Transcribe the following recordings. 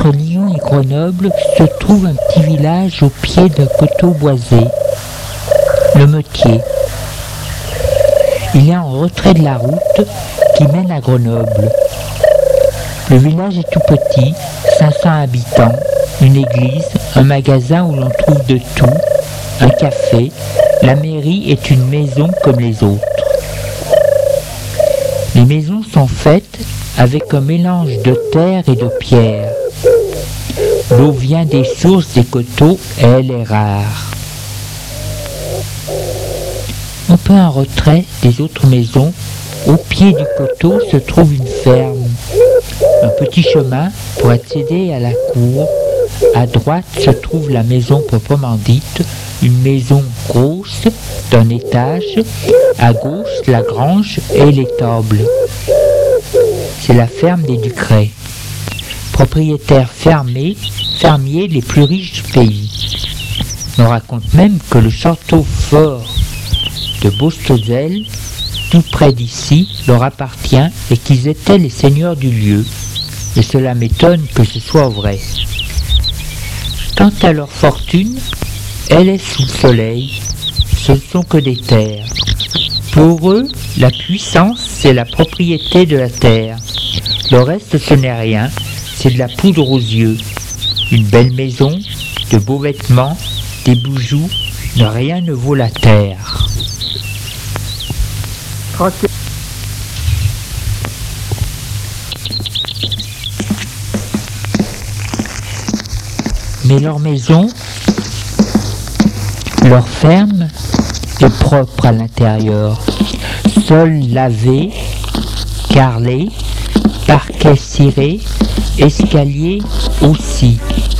Entre Lyon et Grenoble se trouve un petit village au pied d'un coteau boisé, le Metier. Il est en retrait de la route qui mène à Grenoble. Le village est tout petit, 500 habitants, une église, un magasin où l'on trouve de tout, un café. La mairie est une maison comme les autres. Les maisons sont faites avec un mélange de terre et de pierre. L'eau vient des sources des coteaux et elle est rare. Un peu en retrait des autres maisons, au pied du coteau se trouve une ferme. Un petit chemin pour accéder à la cour. À droite se trouve la maison proprement dite, une maison grosse d'un étage. À gauche, la grange et l'étable. C'est la ferme des Ducret. Propriétaires fermiers les plus riches du pays. On raconte même que le château fort de Beaustozel, tout près d'ici, leur appartient et qu'ils étaient les seigneurs du lieu. Et cela m'étonne que ce soit vrai. Quant à leur fortune, elle est sous le soleil. Ce ne sont que des terres. Pour eux, la puissance, c'est la propriété de la terre. Le reste, ce n'est rien. C'est de la poudre aux yeux. Une belle maison, de beaux vêtements, des bijoux, rien ne vaut la terre. Mais leur maison, leur ferme est propre à l'intérieur. Sol lavé, carrelé, parquet ciré, escalier aussi.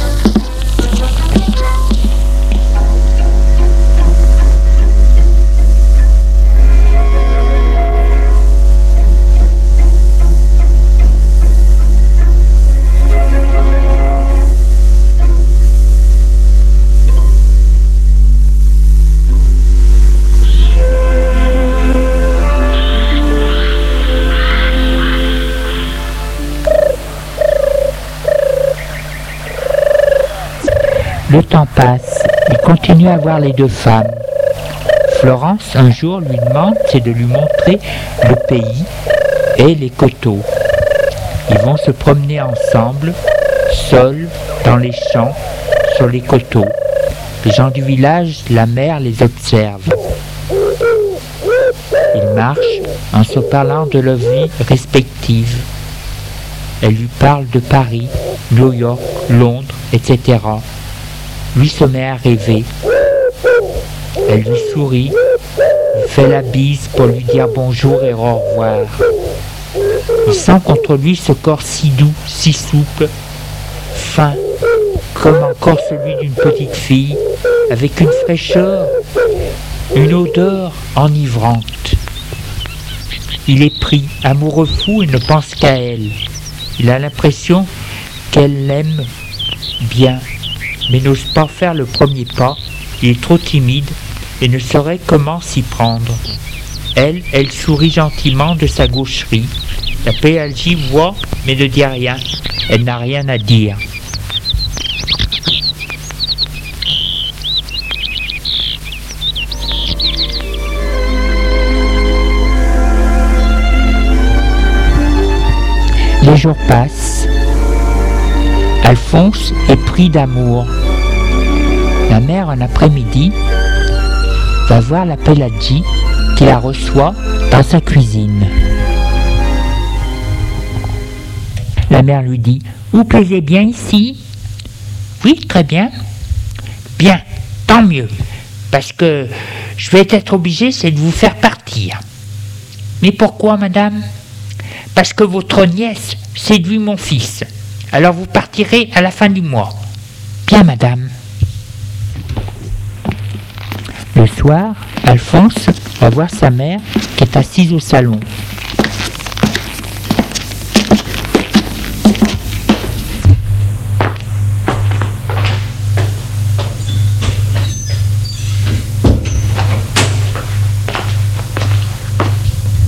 Le temps passe, il continue à voir les deux femmes. Florence, un jour, lui demande de lui montrer le pays et les coteaux. Ils vont se promener ensemble, seuls, dans les champs, sur les coteaux. Les gens du village, la mère, les observent. Ils marchent en se parlant de leur vie respective. Elle lui parle de Paris, New York, Londres, etc. Lui se met à rêver. Elle lui sourit, lui fait la bise pour lui dire bonjour et au revoir. Il sent contre lui ce corps si doux, si souple, fin, comme encore celui d'une petite fille, avec une fraîcheur, une odeur enivrante. Il est pris, amoureux fou et ne pense qu'à elle. Il a l'impression qu'elle l'aime bien, mais n'ose pas faire le premier pas. Il est trop timide et ne saurait comment s'y prendre. Elle sourit gentiment de sa gaucherie. La pédagogie voit mais ne dit rien. Elle n'a rien à dire. Les jours passent. Alphonse est pris d'amour. La mère, un après-midi, va voir la Pélagie qui la reçoit dans sa cuisine. La mère lui dit « Vous plaisez bien ici ?»« Oui, très bien. »« Bien, tant mieux, parce que je vais être obligé, c'est de vous faire partir. »« Mais pourquoi, madame ? » ?»« Parce que votre nièce séduit mon fils. Alors vous partirez à la fin du mois. »« Bien, madame. » Le soir, Alphonse va voir sa mère qui est assise au salon.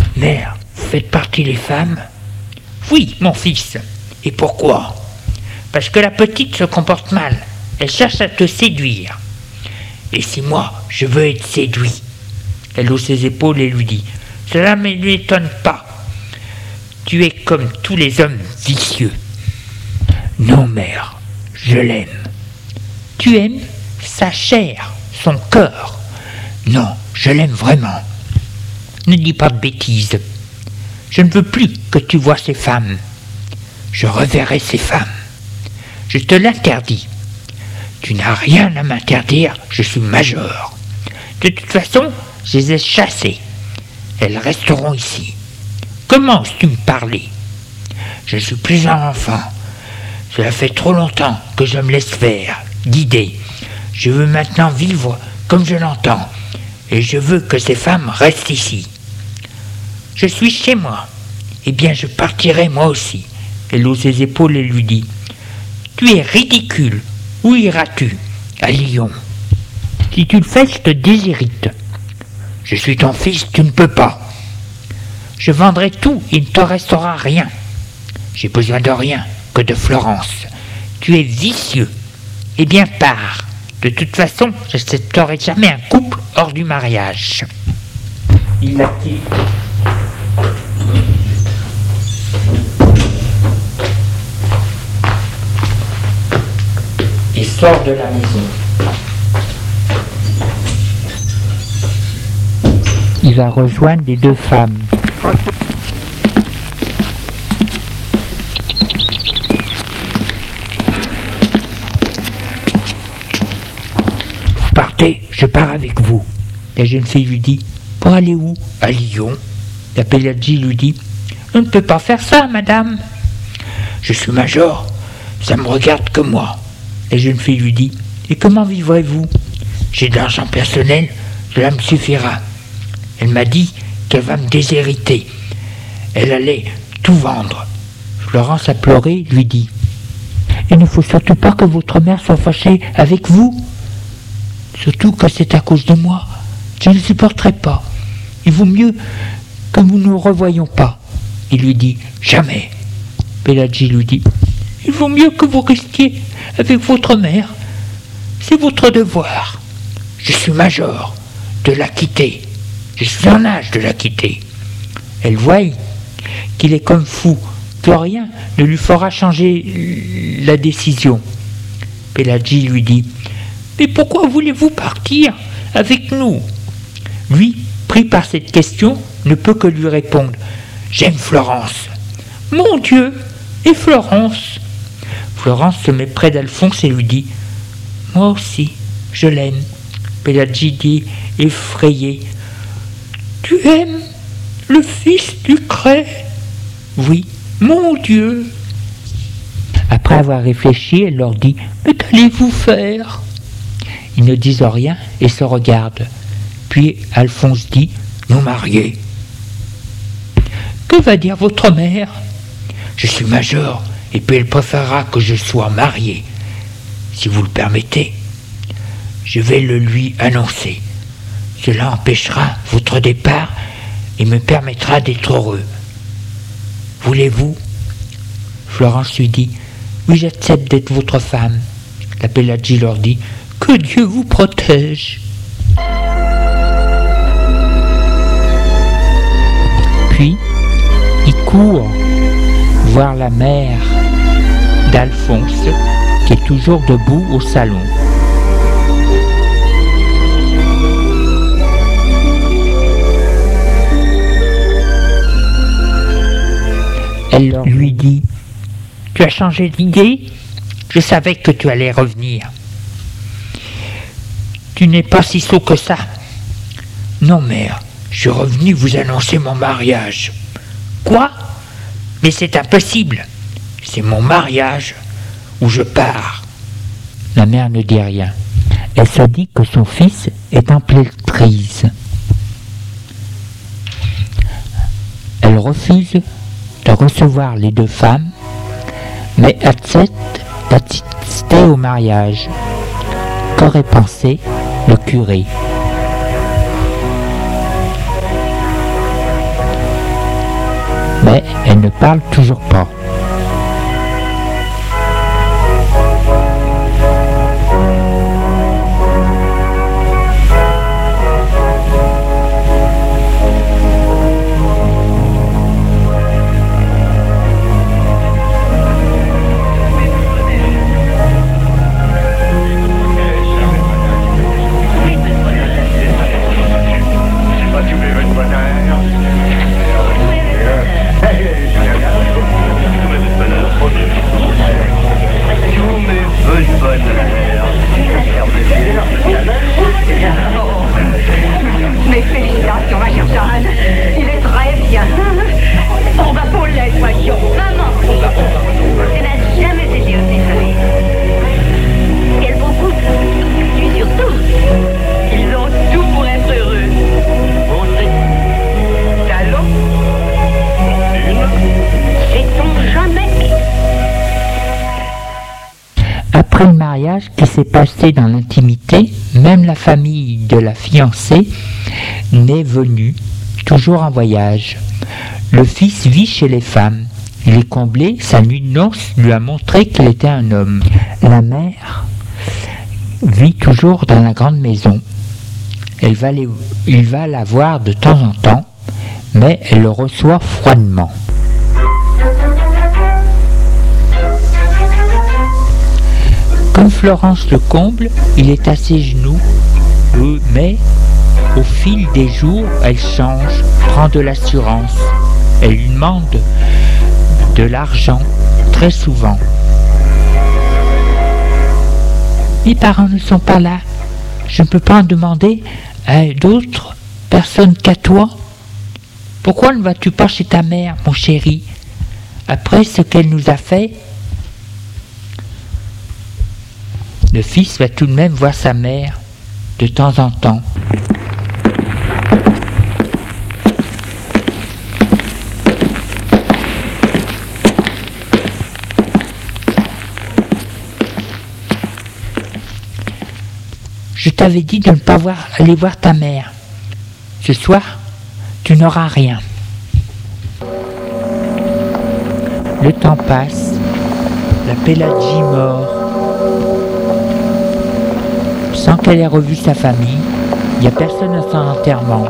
Mère, vous faites partie des femmes ? Oui, mon fils. Et pourquoi ? parce que la petite se comporte mal. Elle cherche à te séduire. Et si moi, je veux être séduit? Elle hausse ses épaules et lui dit: cela ne m'étonne pas. Tu es comme tous les hommes vicieux. Non, mère, je l'aime. Tu aimes sa chair, son corps? Non, je l'aime vraiment. Ne dis pas de bêtises. Je ne veux plus que tu vois ces femmes. Je reverrai ces femmes. Je te l'interdis. Tu n'as rien à m'interdire, je suis major. De toute façon, je les ai chassées. Elles resteront ici. Comment oses-tu me parler? Je ne suis plus un enfant. Cela fait trop longtemps que je me laisse faire, guider. Je veux maintenant vivre comme je l'entends. Et je veux que ces femmes restent ici. Je suis chez moi. Eh bien, je partirai moi aussi. Elle hausse ses épaules et lui dit: tu es ridicule. Où iras-tu? À Lyon. Si tu le fais, je te déshérite. Je suis ton fils, tu ne peux pas. Je vendrai tout, il ne te restera rien. J'ai besoin de rien, que de Florence. Tu es vicieux. Eh bien, pars. De toute façon, je n'accepterai jamais un couple hors du mariage. Il la quitte. Et sort de la maison. Il va rejoindre les deux femmes. Vous partez, je pars avec vous. La jeune fille lui dit: pour aller où? À Lyon. La Péladji lui dit: on ne peut pas faire ça, madame. Je suis major, ça me regarde que moi. La jeune fille lui dit: et comment vivrez-vous? J'ai de l'argent personnel, cela me suffira. Elle m'a dit qu'elle va me déshériter. Elle allait tout vendre. Florence a pleuré, lui dit: il ne faut surtout pas que votre mère soit fâchée avec vous. Surtout que c'est à cause de moi. Je ne supporterai pas. Il vaut mieux que nous ne nous revoyions pas. Il lui dit: jamais. Péladji lui dit: il vaut mieux que vous restiez avec votre mère. C'est votre devoir. Je suis major, de la quitter. Je suis en âge de la quitter. Elle voit qu'il est comme fou, que rien ne lui fera changer la décision. Péladji lui dit: mais pourquoi voulez-vous partir avec nous? Lui, pris par cette question, ne peut que lui répondre: j'aime Florence. Mon Dieu, et Florence? Florence se met près d'Alphonse et lui dit: moi aussi, je l'aime. Péladji dit, effrayé: tu aimes le fils du Cré? Oui, mon Dieu. Après avoir réfléchi, elle leur dit: mais qu'allez-vous faire? Ils ne disent rien et se regardent. Puis Alphonse dit: nous marier. Que va dire votre mère? Je suis major, et puis elle préférera que je sois marié. Si vous le permettez, je vais le lui annoncer. Cela empêchera votre départ et me permettra d'être heureux. Voulez-vous? Florence lui dit: oui, j'accepte d'être votre femme. La Péladji leur dit: que Dieu vous protège. Puis, il court voir la mère d'Alphonse, qui est toujours debout au salon. Elle lui dit: tu as changé d'idée? Je savais que tu allais revenir. Tu n'es pas si sot que ça. Non, mère, je suis revenu vous annoncer mon mariage. Quoi? Mais c'est impossible. C'est mon mariage où je pars. La mère ne dit rien. Elle se dit que son fils est en pleine crise. Elle refuse de recevoir les deux femmes, mais accepte d'assister au mariage. Qu'aurait pensé le curé? Mais elle ne parle toujours pas. de bonheur. Mes félicitations, ma chère Jeanne. Il est très bien. On va pour l'aide, voyons. Maman, elle n'a jamais été aussi jolie. Quel beau couple. Lui surtout. Ils ont tout pour être heureux. Talon. Sait-on jamais. Après le mariage qui s'est passé dans l'intimité, même la famille de la fiancée n'est venue, toujours en voyage. Le fils vit chez les femmes. Il est comblé, sa nuit de noces lui a montré qu'il était un homme. La mère vit toujours dans la grande maison. Il va la voir de temps en temps, mais elle le reçoit froidement. Comme Florence le comble, il est à ses genoux, mais au fil des jours, elle change, prend de l'assurance. Elle lui demande de l'argent très souvent. Mes parents ne sont pas là. Je ne peux pas en demander à d'autres personnes qu'à toi. Pourquoi ne vas-tu pas chez ta mère, mon chéri, après ce qu'elle nous a fait? Le fils va tout de même voir sa mère de temps en temps. Je t'avais dit de ne pas aller voir ta mère. Ce soir, tu n'auras rien. Le temps passe, la Péladgie mort. Sans qu'elle ait revu sa famille, il n'y a personne à son enterrement.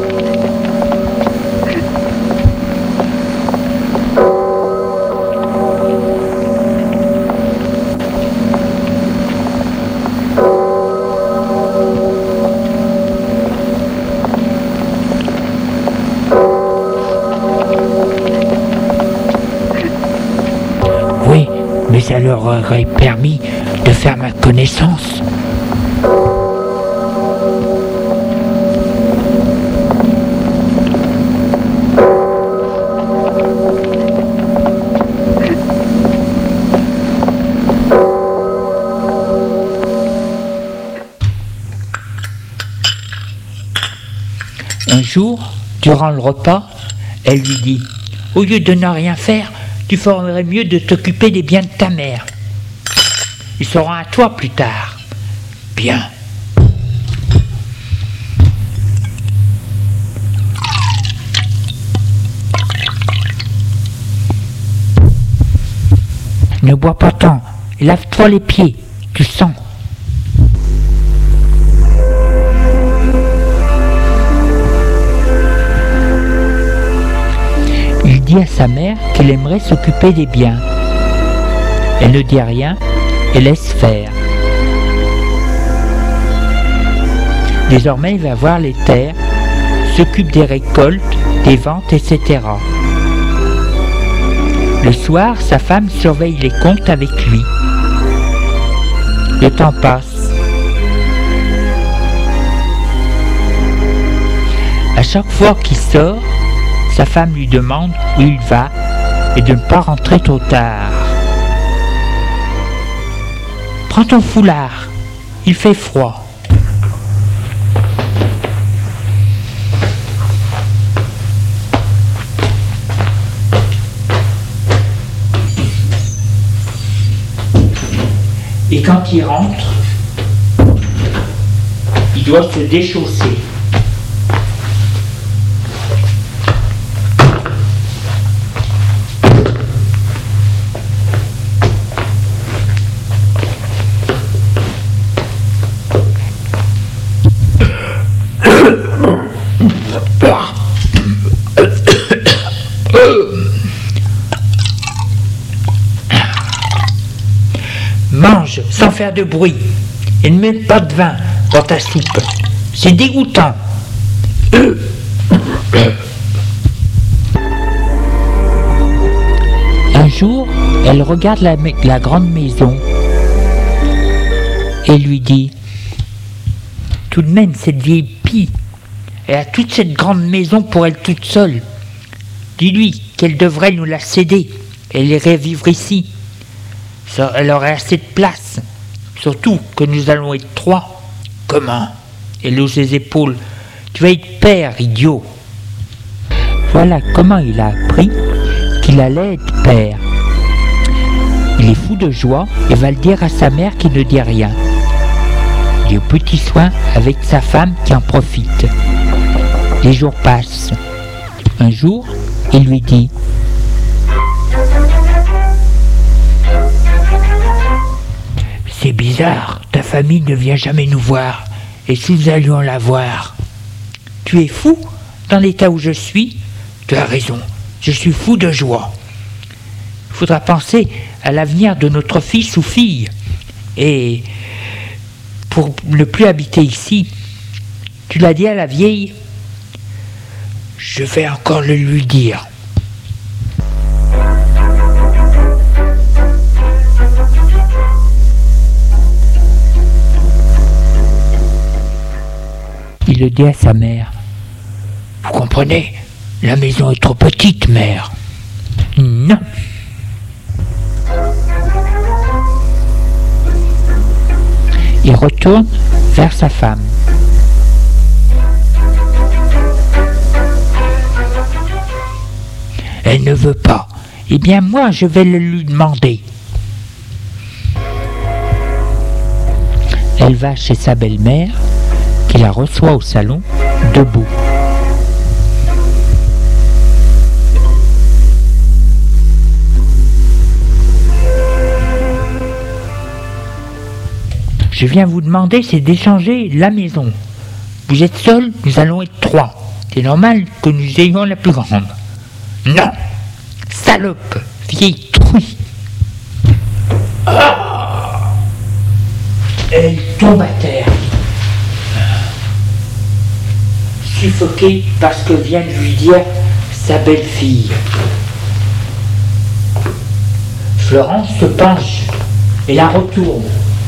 Oui, mais ça leur aurait permis de faire ma connaissance. Un jour, durant le repas, elle lui dit « Au lieu de ne rien faire, tu ferais mieux de t'occuper des biens de ta mère. Ils seront à toi plus tard. » Bien. Ne bois pas tant, et lave-toi les pieds, tu sens. Il dit à sa mère qu'il aimerait s'occuper des biens. Elle ne dit rien et laisse faire. Désormais, il va voir les terres, s'occupe des récoltes, des ventes, etc. Le soir, sa femme surveille les comptes avec lui. Le temps passe. À chaque fois qu'il sort, sa femme lui demande où il va et de ne pas rentrer trop tard. Prends ton foulard, il fait froid. Et quand il rentre, il doit se déchausser. Mange sans faire de bruit et ne mets pas de vin dans ta soupe. C'est dégoûtant. Un jour, elle regarde la grande maison. et lui dit « Tout de même, cette vieille pie, elle a toute cette grande maison pour elle toute seule. Dis-lui qu'elle devrait nous la céder. Elle irait vivre ici. Elle aurait assez de place. Surtout que nous allons être 3. Comment ?» Elle hausse les épaules. « Tu vas être père, idiot !» Voilà comment il a appris qu'il allait être père. Il est fou de joie et va le dire à sa mère qui ne dit rien. Il est au petit soin avec sa femme qui en profite. Les jours passent. Un jour, il lui dit « C'est bizarre, ta famille ne vient jamais nous voir. Et si nous allions la voir ? Tu es fou dans l'état où je suis ? Tu as raison, je suis fou de joie. Il faudra penser à l'avenir de notre fils ou fille. Et pour ne plus habiter ici, tu l'as dit à la vieille ? Je vais encore le lui dire. » Il le dit à sa mère. « Vous comprenez ? La maison est trop petite, mère. » »« Non. » Il retourne vers sa femme. Elle ne veut pas. Eh bien, moi, je vais le lui demander. Elle va chez sa belle-mère, qui la reçoit au salon, debout. Je viens vous demander, c'est d'échanger la maison. Vous êtes seul, nous allons être 3. C'est normal que nous ayons la plus grande. Non, salope, vieille truie. Ah, elle tombe à terre, suffoquée par ce que vient de lui dire sa belle-fille. Florence se penche et la retourne.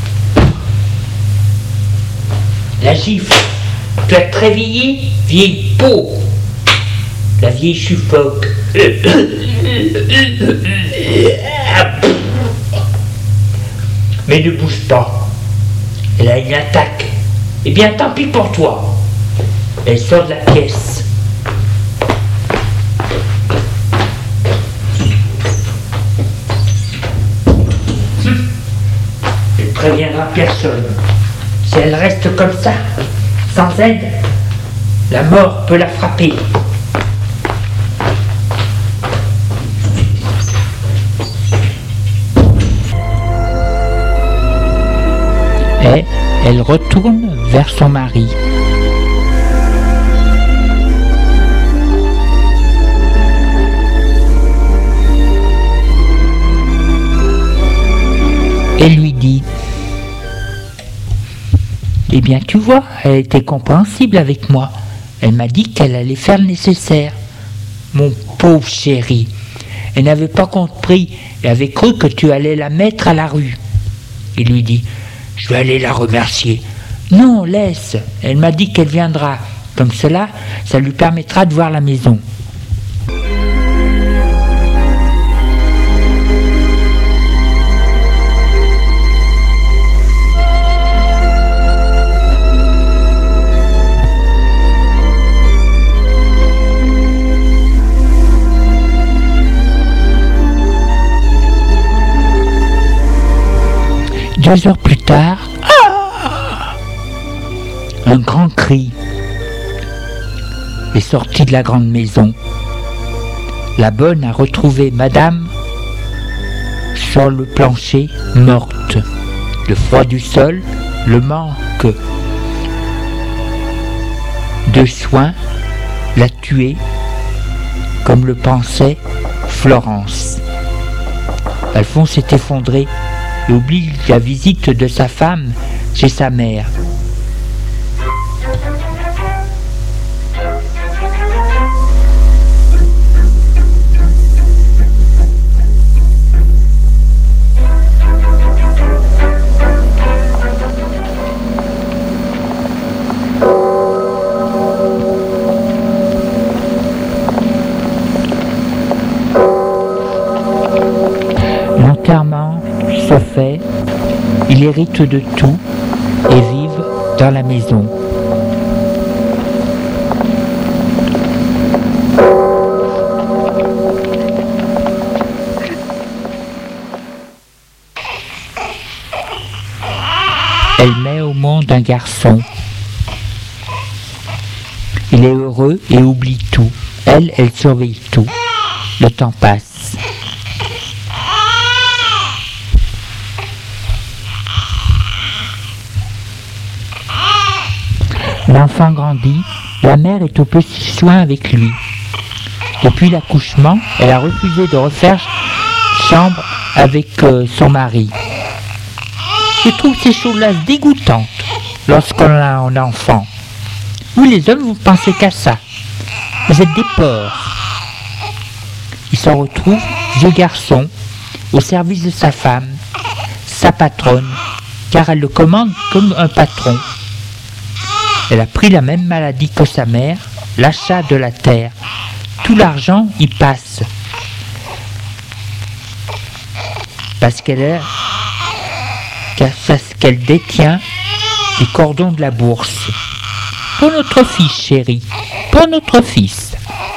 La gifle. Tu as te réveillé, vieille peau. La vieille suffoque. Mais ne bouge pas. Elle a une attaque. Eh bien, tant pis pour toi. Elle sort de la pièce. Elle préviendra personne. Si elle reste comme ça, sans aide, la mort peut la frapper. Et elle retourne vers son mari. Et lui dit: eh bien, tu vois, elle était compréhensible avec moi. Elle m'a dit qu'elle allait faire le nécessaire. Mon pauvre chéri, elle n'avait pas compris et avait cru que tu allais la mettre à la rue. Il lui dit: je vais aller la remercier. Non, laisse, elle m'a dit qu'elle viendra. Comme cela, ça lui permettra de voir la maison. Deux heures plus tard, un grand cri est sorti de la grande maison. La bonne a retrouvé madame sur le plancher, morte. Le froid du sol, le manque de soins l'a tuée, comme le pensait Florence. Alphonse est effondré et oublie la visite de sa femme chez sa mère. héritent de tout et vivent dans la maison. Elle met au monde un garçon. Il est heureux et oublie tout. Elle surveille tout. Le temps passe. L'enfant grandit. La mère est au petit soin avec lui. Depuis l'accouchement, elle a refusé de refaire chambre avec son mari. Je trouve ces choses-là dégoûtantes lorsqu'on a un enfant. Vous les hommes, vous pensez qu'à ça. Vous êtes des porcs. Il s'en retrouve, vieux garçon, au service de sa femme, sa patronne, car elle le commande comme un patron. Elle a pris la même maladie que sa mère, l'achat de la terre. Tout l'argent y passe. Parce qu'elle détient les cordons de la bourse. Pour notre fils, chérie, pour notre fils.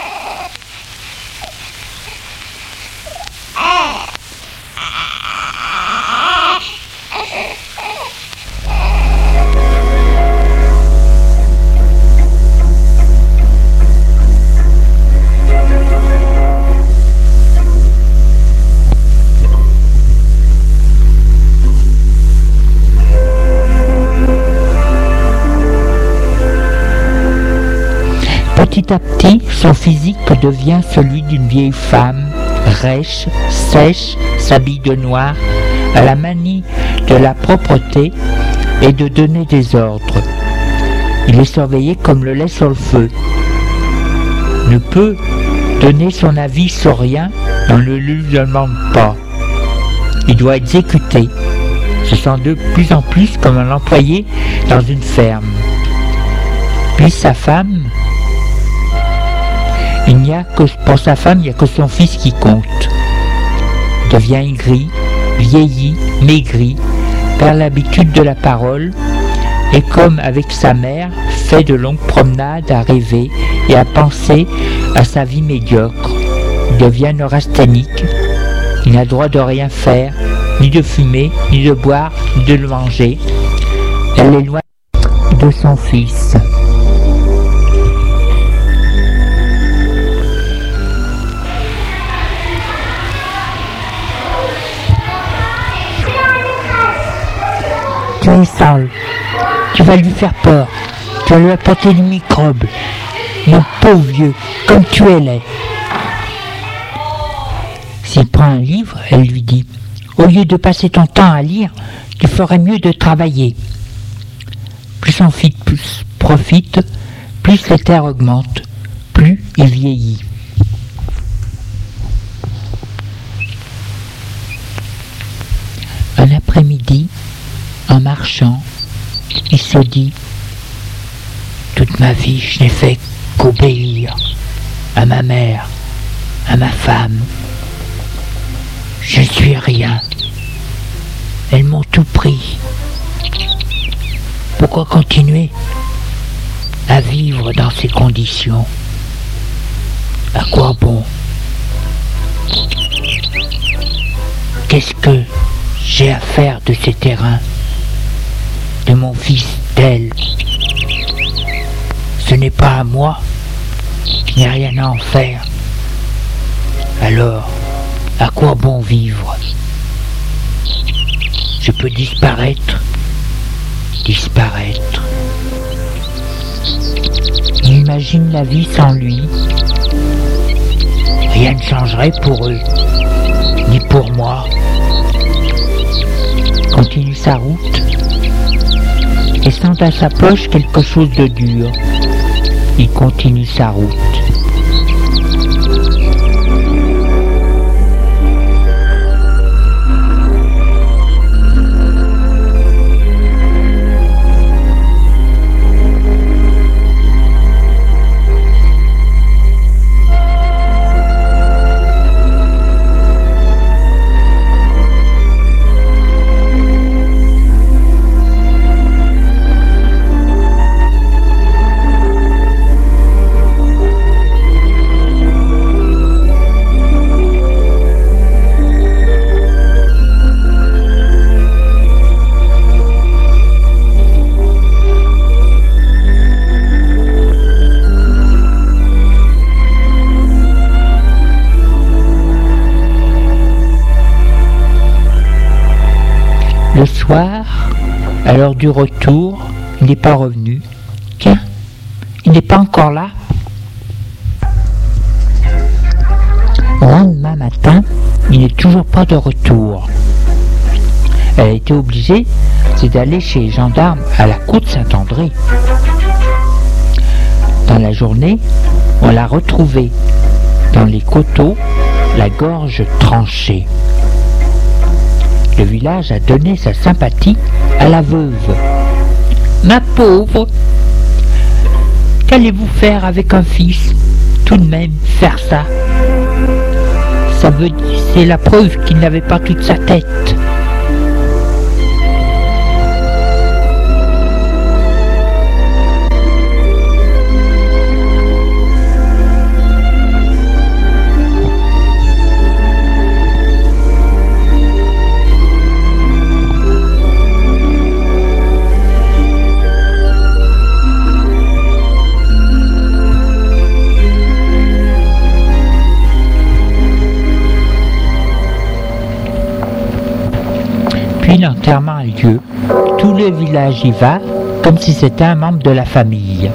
Petit à petit, son physique devient celui d'une vieille femme, rêche, sèche, s'habille de noir, à la manie de la propreté et de donner des ordres. Il est surveillé comme le lait sur le feu. Ne peut donner son avis sur rien, on ne lui demande pas. Il doit exécuter. Se sent de plus en plus comme un employé dans une ferme. Puis sa femme... Pour sa femme, il n'y a que son fils qui compte. Il devient aigri, vieilli, maigri, perd l'habitude de la parole et comme avec sa mère, fait de longues promenades à rêver et à penser à sa vie médiocre. Il devient neurasthénique. Il n'a droit de rien faire, ni de fumer, ni de boire, ni de le manger. Elle est loin de son fils. Tu es sale, tu vas lui faire peur, tu vas lui apporter des microbes. Mon pauvre vieux, comme tu es laid. S'il prend un livre, elle lui dit, au lieu de passer ton temps à lire, tu ferais mieux de travailler. Plus son fils profite, plus les terres augmentent, plus il vieillit. Un après-midi, en marchant, il se dit « Toute ma vie, je n'ai fait qu'obéir à ma mère, à ma femme. Je ne suis rien. Elles m'ont tout pris. Pourquoi continuer à vivre dans ces conditions? À quoi bon? Qu'est-ce que j'ai à faire de ces terrains? De mon fils d'elle. Ce n'est pas à moi, je n'ai rien à en faire. Alors, à quoi bon vivre? Je peux disparaître. Il imagine la vie sans lui. Rien ne changerait pour eux, ni pour moi. Il continue sa route et sent à sa poche quelque chose de dur. Il continue sa route. soir, à l'heure du retour, il n'est pas revenu. Tiens, il n'est pas encore là. Le lendemain matin, il n'est toujours pas de retour. Elle a été obligée d'aller chez les gendarmes à la cour de Saint-André. Dans la journée, on l'a retrouvé dans les coteaux, la gorge tranchée. Le village a donné sa sympathie à la veuve. « Ma pauvre, qu'allez-vous faire avec un fils? Tout de même, faire ça. Ça veut dire, c'est la preuve qu'il n'avait pas toute sa tête. » Puis l'enterrement a lieu. Tout le village y va, comme si c'était un membre de la famille.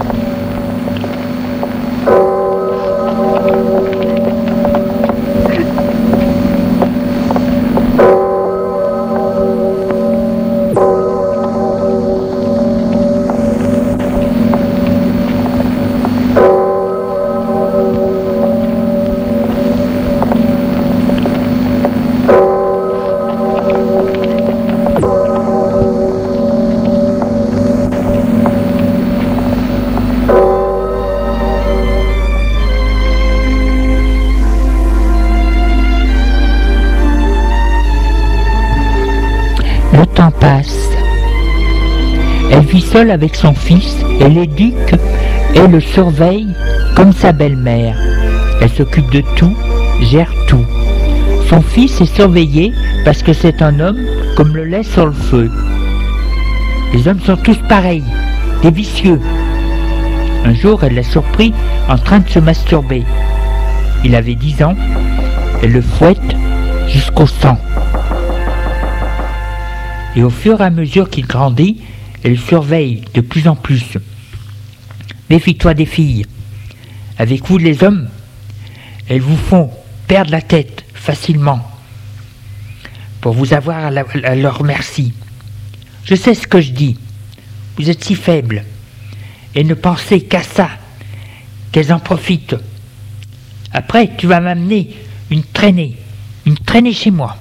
Le temps passe. Elle vit seule avec son fils et l'éduque et le surveille comme sa belle-mère. Elle s'occupe de tout, gère tout. Son fils est surveillé parce que c'est un homme comme le lait sur le feu. Les hommes sont tous pareils, des vicieux. Un jour, elle l'a surpris en train de se masturber. Il avait 10 ans, elle le fouette jusqu'au sang. Et au fur et à mesure qu'il grandit, elle surveille de plus en plus. Méfie-toi des filles. Avec vous les hommes, elles vous font perdre la tête facilement pour vous avoir à leur merci. Je sais ce que je dis. Vous êtes si faibles et ne pensez qu'à ça, qu'elles en profitent. Après, tu vas m'amener une traînée chez moi.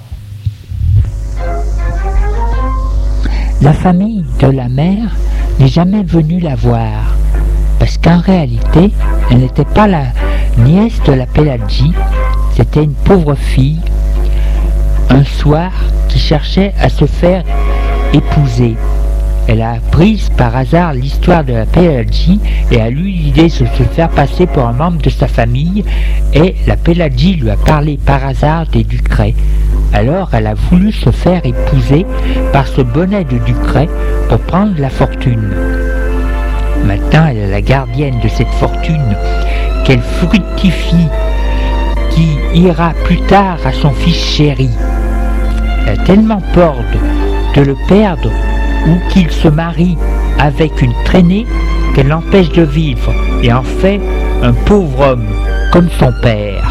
La famille de la mère n'est jamais venue la voir, parce qu'en réalité, elle n'était pas la nièce de la Péladji, c'était une pauvre fille, un soir, qui cherchait à se faire épouser. Elle a appris par hasard l'histoire de la Péladji et a eu l'idée de se faire passer pour un membre de sa famille, et la Péladji lui a parlé par hasard des Ducret. Alors elle a voulu se faire épouser par ce bonnet de Ducret pour prendre la fortune. Maintenant elle est la gardienne de cette fortune qu'elle fructifie, qui ira plus tard à son fils chéri. Elle a tellement peur de le perdre ou qu'il se marie avec une traînée qu'elle l'empêche de vivre et en fait un pauvre homme comme son père.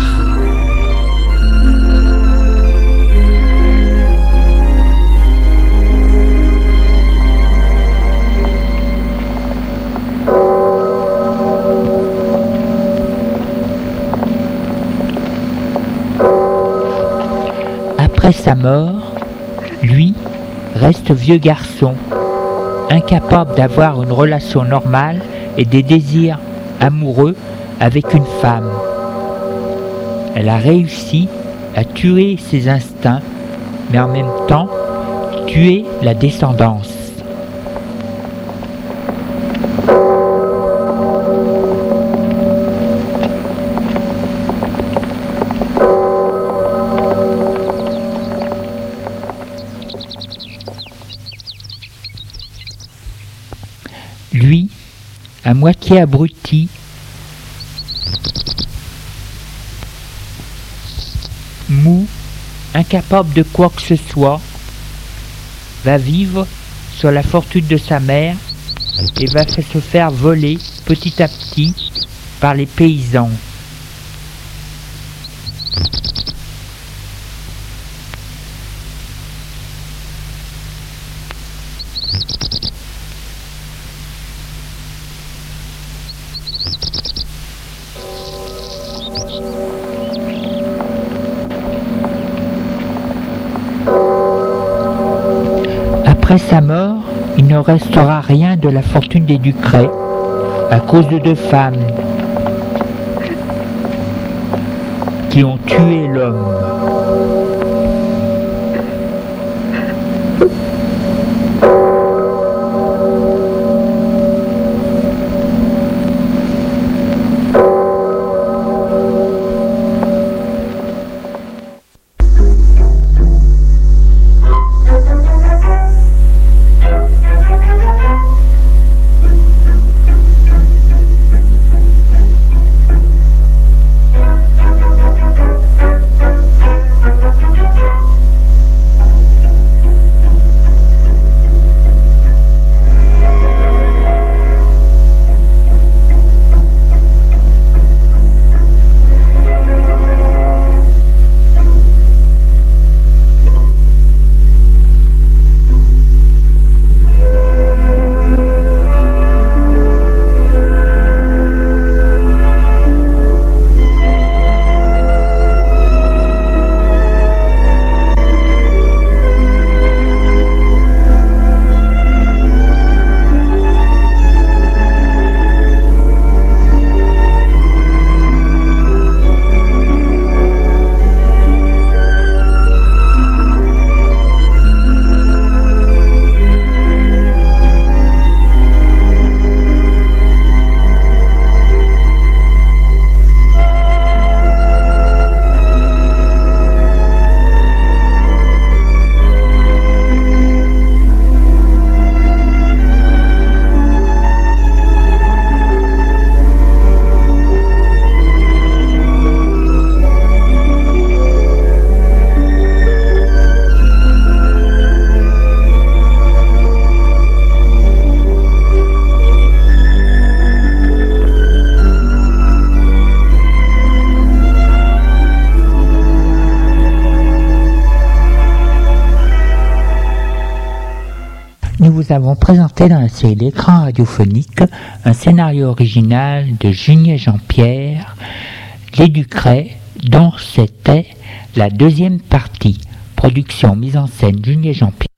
Après sa mort, lui reste vieux garçon, incapable d'avoir une relation normale et des désirs amoureux avec une femme. Elle a réussi à tuer ses instincts, mais en même temps tuer la descendance. Lui, à moitié abruti, mou, incapable de quoi que ce soit, va vivre sur la fortune de sa mère et va se faire voler petit à petit par les paysans. Après sa mort, il ne restera rien de la fortune des Ducret à cause de 2 femmes qui ont tué l'homme. Nous vous avons présenté dans la série L'écran radiophonique un scénario original de Junier Jean-Pierre, Les Ducret, dont c'était la 2e partie. Production mise en scène Junier Jean-Pierre.